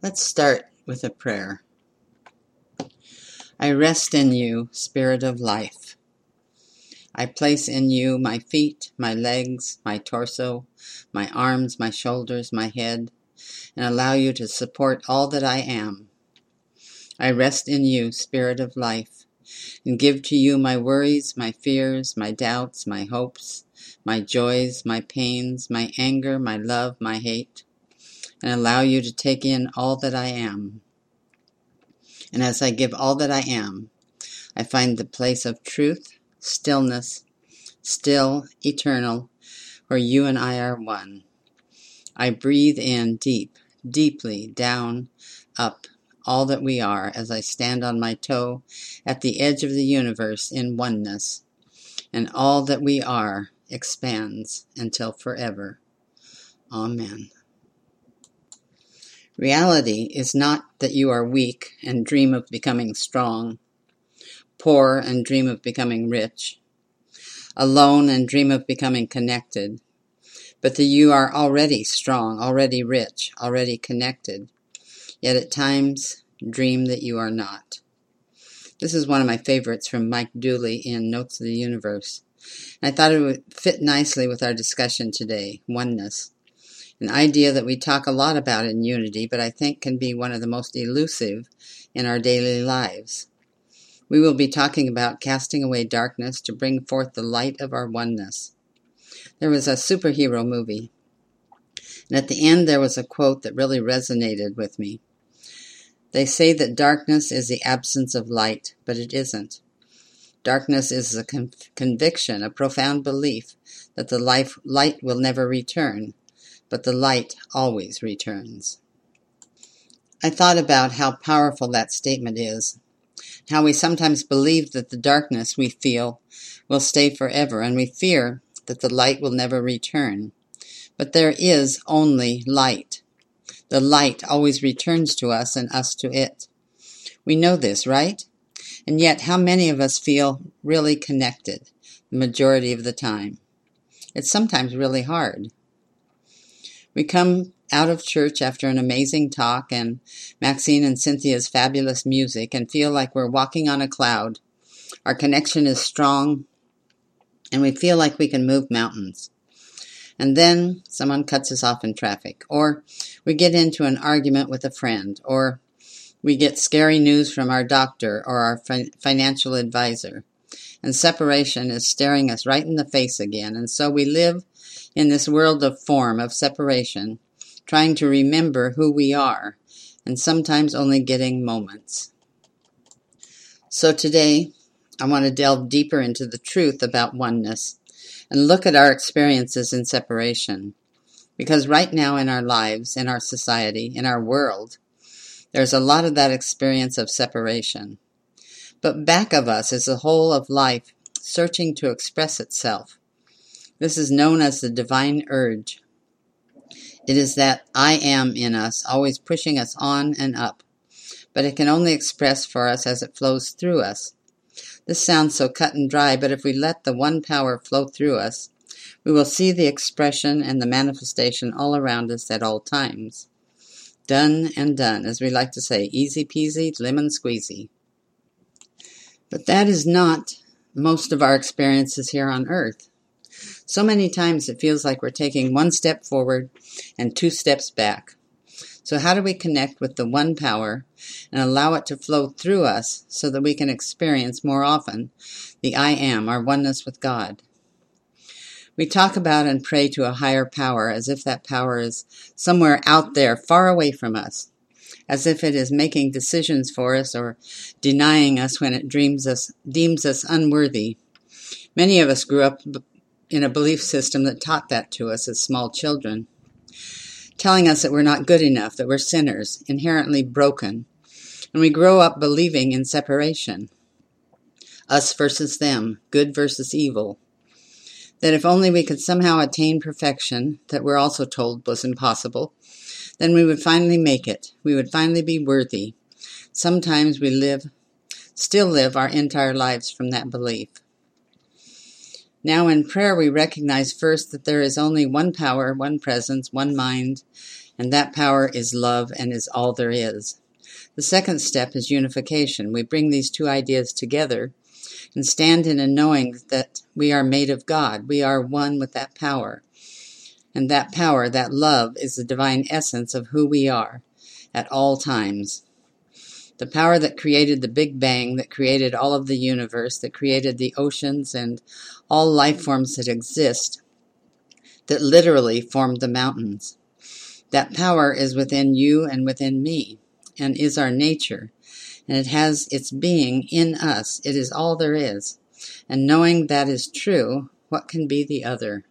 Let's start with a prayer. I rest in you, Spirit of life. I place in you my feet, my legs, my torso, my arms, my shoulders, my head, and allow you to support all that I am. I rest in you, Spirit of life, and give to you my worries, my fears, my doubts, my hopes, my joys, my pains, my anger, my love, my hate, and allow you to take in all that I am. And as I give all that I am, I find the place of truth, stillness, still, eternal, where you and I are one. I breathe in deeply, down, up, all that we are as I stand on my toe at the edge of the universe in oneness, and all that we are expands until forever. Amen. Reality is not that you are weak and dream of becoming strong, poor and dream of becoming rich, alone and dream of becoming connected, but that you are already strong, already rich, already connected, yet at times dream that you are not. This is one of my favorites from Mike Dooley in Notes of the Universe. And I thought it would fit nicely with our discussion today, oneness. An idea that we talk a lot about in unity, but I think can be one of the most elusive in our daily lives. We will be talking about casting away darkness to bring forth the light of our oneness. There was a superhero movie, and at the end there was a quote that really resonated with me. They say that darkness is the absence of light, but it isn't. Darkness is a conviction, a profound belief that the light will never return, but the light always returns. I thought about how powerful that statement is, how we sometimes believe that the darkness we feel will stay forever, and we fear that the light will never return. But there is only light. The light always returns to us and us to it. We know this, right? And yet, how many of us feel really connected the majority of the time? It's sometimes really hard. We come out of church after an amazing talk and Maxine and Cynthia's fabulous music and feel like we're walking on a cloud. Our connection is strong and we feel like we can move mountains. And then someone cuts us off in traffic, or we get into an argument with a friend, or we get scary news from our doctor or our financial advisor. And separation is staring us right in the face again. And so we live in this world of form, of separation, trying to remember who we are, and sometimes only getting moments. So today, I want to delve deeper into the truth about oneness and look at our experiences in separation. Because right now in our lives, in our society, in our world, there's a lot of that experience of separation. But back of us is the whole of life searching to express itself. This is known as the divine urge. It is that I am in us, always pushing us on and up. But it can only express for us as it flows through us. This sounds so cut and dry, but if we let the one power flow through us, we will see the expression and the manifestation all around us at all times. Done and done, as we like to say, easy peasy, lemon squeezy. But that is not most of our experiences here on earth. So many times it feels like we're taking one step forward and two steps back. So how do we connect with the one power and allow it to flow through us so that we can experience more often the I am, our oneness with God? We talk about and pray to a higher power as if that power is somewhere out there, far away from us, as if it is making decisions for us or denying us when it deems us unworthy. Many of us grew up in a belief system that taught that to us as small children, telling us that we're not good enough, that we're sinners, inherently broken. And we grow up believing in separation, us versus them, good versus evil. That if only we could somehow attain perfection, that we're also told was impossible, then we would finally make it. We would finally be worthy. Sometimes we still live our entire lives from that belief. Now in prayer we recognize first that there is only one power, one presence, one mind, and that power is love and is all there is. The second step is unification. We bring these two ideas together and stand in a knowing that we are made of God. We are one with that power. And that power, that love, is the divine essence of who we are at all times. The power that created the Big Bang, that created all of the universe, that created the oceans and all life forms that exist, that literally formed the mountains. That power is within you and within me, and is our nature, and it has its being in us. It is all there is. And knowing that is true, what can be the other?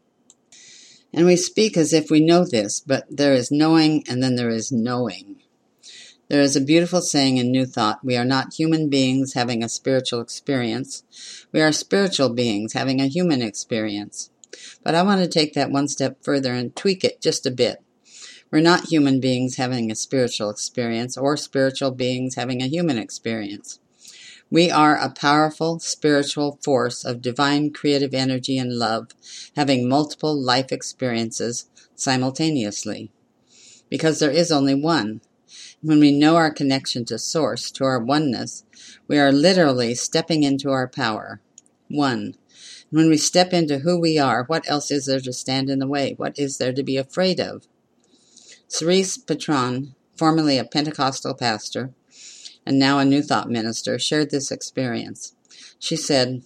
And we speak as if we know this, but there is knowing and then there is knowing. There is a beautiful saying in New Thought, we are not human beings having a spiritual experience. We are spiritual beings having a human experience. But I want to take that one step further and tweak it just a bit. We're not human beings having a spiritual experience or spiritual beings having a human experience. We are a powerful spiritual force of divine creative energy and love, having multiple life experiences simultaneously. Because there is only one. When we know our connection to Source, to our oneness, we are literally stepping into our power. One. When we step into who we are, what else is there to stand in the way? What is there to be afraid of? Cerise Patron, formerly a Pentecostal pastor, and now a New Thought minister, shared this experience. She said,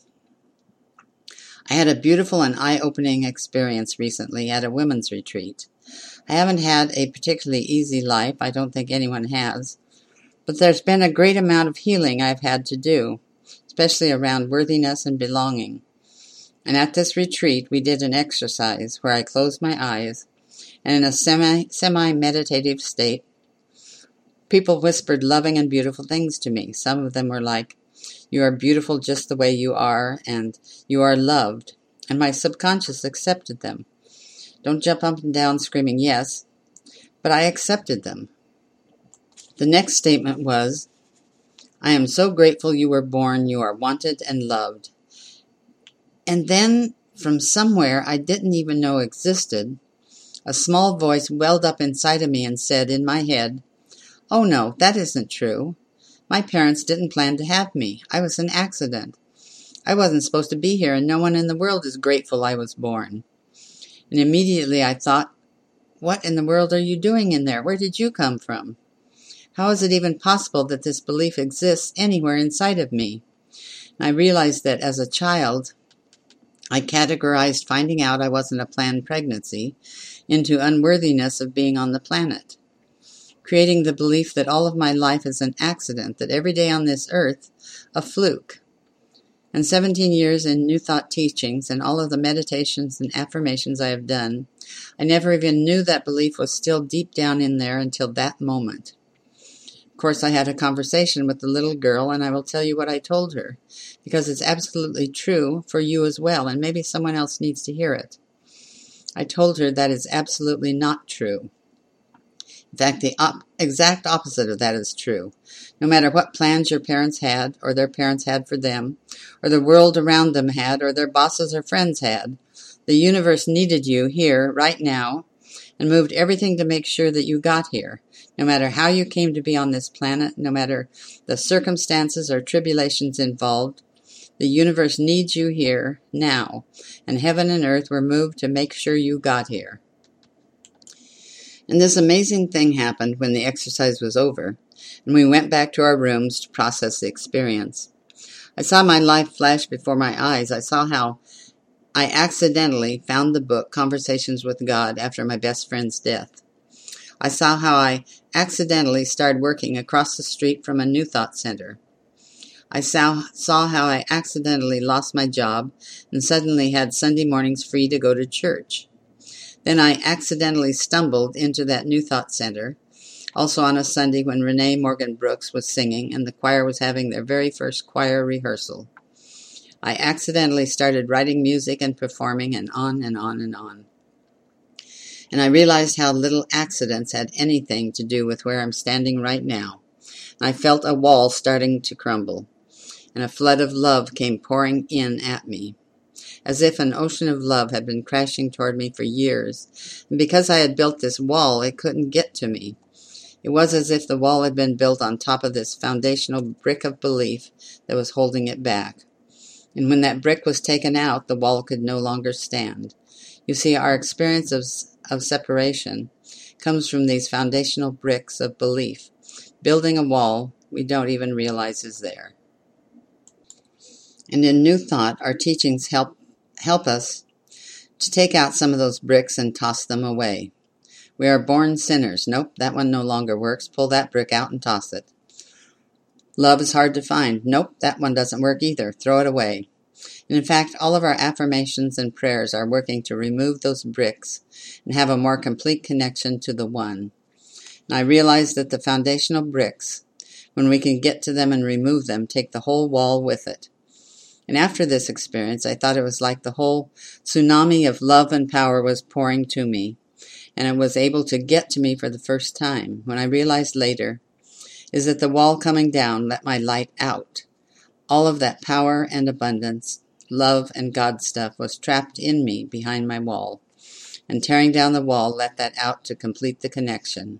I had a beautiful and eye-opening experience recently at a women's retreat. I haven't had a particularly easy life, I don't think anyone has, but there's been a great amount of healing I've had to do, especially around worthiness and belonging. And at this retreat, we did an exercise where I closed my eyes, and in a semi-meditative state, people whispered loving and beautiful things to me. Some of them were like, you are beautiful just the way you are, and you are loved. And my subconscious accepted them. Don't jump up and down screaming yes, but I accepted them. The next statement was, I am so grateful you were born, you are wanted and loved. And then, from somewhere I didn't even know existed, a small voice welled up inside of me and said in my head, oh no, that isn't true. My parents didn't plan to have me. I was an accident. I wasn't supposed to be here, and no one in the world is grateful I was born. And immediately I thought, what in the world are you doing in there? Where did you come from? How is it even possible that this belief exists anywhere inside of me? And I realized that as a child, I categorized finding out I wasn't a planned pregnancy into unworthiness of being on the planet, creating the belief that all of my life is an accident, that every day on this earth, a fluke. And 17 years in New Thought teachings and all of the meditations and affirmations I have done, I never even knew that belief was still deep down in there until that moment. Of course, I had a conversation with the little girl, and I will tell you what I told her, because it's absolutely true for you as well, and maybe someone else needs to hear it. I told her that is absolutely not true. In fact, the exact opposite of that is true. No matter what plans your parents had, or their parents had for them, or the world around them had, or their bosses or friends had, the universe needed you here, right now, and moved everything to make sure that you got here. No matter how you came to be on this planet, no matter the circumstances or tribulations involved, the universe needs you here, now, and heaven and earth were moved to make sure you got here. And this amazing thing happened when the exercise was over, and we went back to our rooms to process the experience. I saw my life flash before my eyes. I saw how I accidentally found the book Conversations with God after my best friend's death. I saw how I accidentally started working across the street from a New Thought center. I saw how I accidentally lost my job and suddenly had Sunday mornings free to go to church. Then I accidentally stumbled into that New Thought center, also on a Sunday when Renee Morgan Brooks was singing and the choir was having their very first choir rehearsal. I accidentally started writing music and performing, and on and on and on. And I realized how little accidents had anything to do with where I'm standing right now. And I felt a wall starting to crumble, and a flood of love came pouring in at me. as if an ocean of love had been crashing toward me for years, and because I had built this wall, it couldn't get to me. It was as if the wall had been built on top of this foundational brick of belief that was holding it back. And when that brick was taken out, the wall could no longer stand. You see, our experience of separation comes from these foundational bricks of belief, building a wall we don't even realize is there. And in New Thought, our teachings help us to take out some of those bricks and toss them away. We are born sinners. Nope, that one no longer works. Pull that brick out and toss it. Love is hard to find. Nope, that one doesn't work either. Throw it away. And in fact, all of our affirmations and prayers are working to remove those bricks and have a more complete connection to the One. And I realize that the foundational bricks, when we can get to them and remove them, take the whole wall with it. And after this experience, I thought it was like the whole tsunami of love and power was pouring to me, and it was able to get to me for the first time. When I realized later is that the wall coming down let my light out. All of that power and abundance, love and God stuff was trapped in me behind my wall, and tearing down the wall let that out to complete the connection.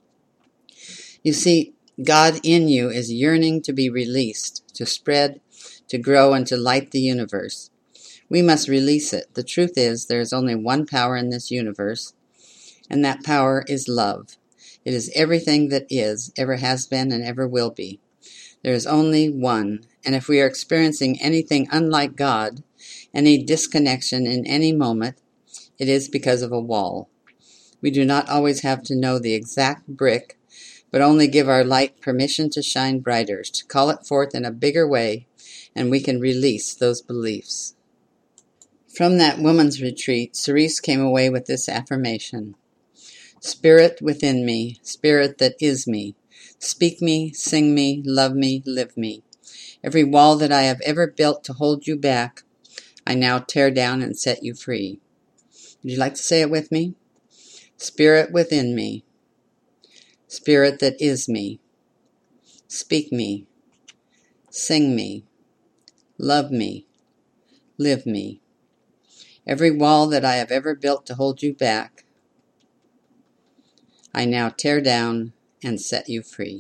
You see, God in you is yearning to be released, to spread, to grow, and to light the universe. We must release it. The truth is, there is only one power in this universe, and that power is love. It is everything that is, ever has been, and ever will be. There is only one, and if we are experiencing anything unlike God, any disconnection in any moment, it is because of a wall. We do not always have to know the exact brick, but only give our light permission to shine brighter, to call it forth in a bigger way, and we can release those beliefs. From that woman's retreat, Cerise came away with this affirmation: Spirit within me, Spirit that is me, speak me, sing me, love me, live me. Every wall that I have ever built to hold you back, I now tear down and set you free. Would you like to say it with me? Spirit within me, Spirit that is me, speak me, sing me, love me, live me. Every wall that I have ever built to hold you back, I now tear down and set you free.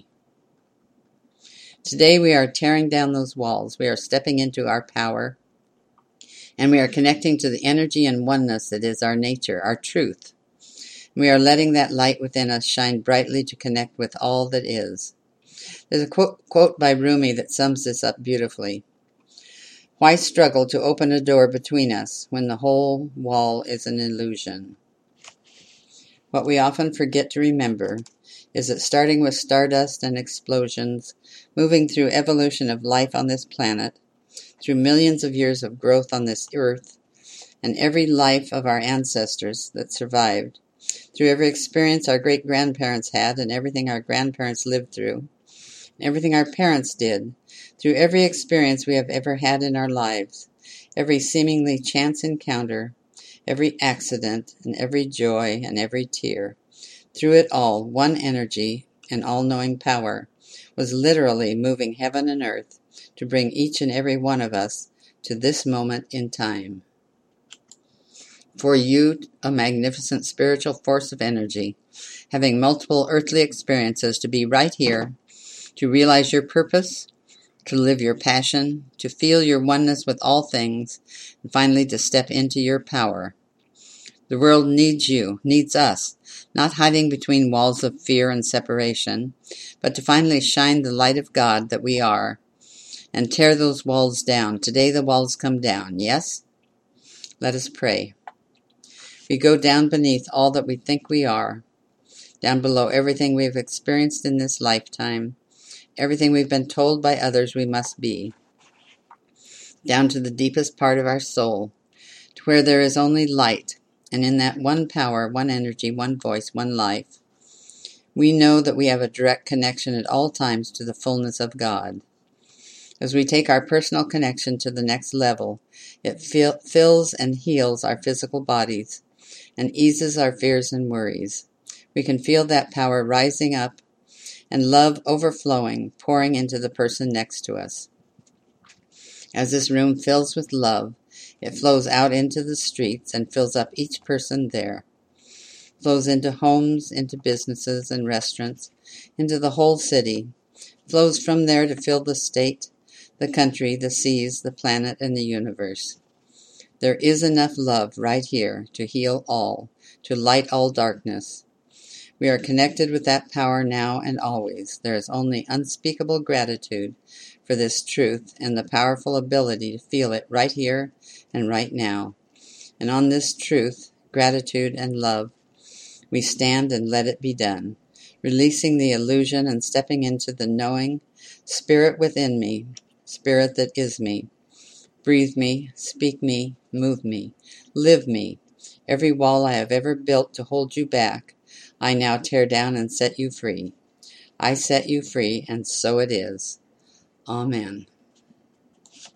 Today we are tearing down those walls. We are stepping into our power, and we are connecting to the energy and oneness that is our nature, our truth. We are letting that light within us shine brightly to connect with all that is. There's a quote by Rumi that sums this up beautifully. Why struggle to open a door between us when the whole wall is an illusion? What we often forget to remember is that starting with stardust and explosions, moving through evolution of life on this planet, through millions of years of growth on this earth, and every life of our ancestors that survived, through every experience our great-grandparents had and everything our grandparents lived through, and everything our parents did, through every experience we have ever had in our lives, every seemingly chance encounter, every accident, and every joy and every tear, through it all, one energy and all-knowing power was literally moving heaven and earth to bring each and every one of us to this moment in time. For you, a magnificent spiritual force of energy, having multiple earthly experiences, to be right here, to realize your purpose, to live your passion, to feel your oneness with all things, and finally to step into your power. The world needs you, needs us, not hiding between walls of fear and separation, but to finally shine the light of God that we are, and tear those walls down. Today the walls come down, yes? Let us pray. We go down beneath all that we think we are, down below everything we have experienced in this lifetime, everything we've been told by others we must be, down to the deepest part of our soul, to where there is only light, and in that one power, one energy, one voice, one life, we know that we have a direct connection at all times to the fullness of God. As we take our personal connection to the next level, it fills and heals our physical bodies and eases our fears and worries. We can feel that power rising up and love overflowing, pouring into the person next to us. As this room fills with love, It flows out into the streets and fills up each person there. Flows into homes, into businesses and restaurants, into the whole city. Flows from there to fill the state, the country, the seas, the planet, and the universe. There is enough love right here to heal all, to light all darkness. We are connected with that power now and always. There is only unspeakable gratitude for this truth and the powerful ability to feel it right here and right now. And on this truth, gratitude, and love, we stand and let it be done, releasing the illusion and stepping into the knowing spirit within me, spirit that is me. Breathe me, speak me, move me, live me. Every wall I have ever built to hold you back, I now tear down and set you free. I set you free, and so it is. Amen.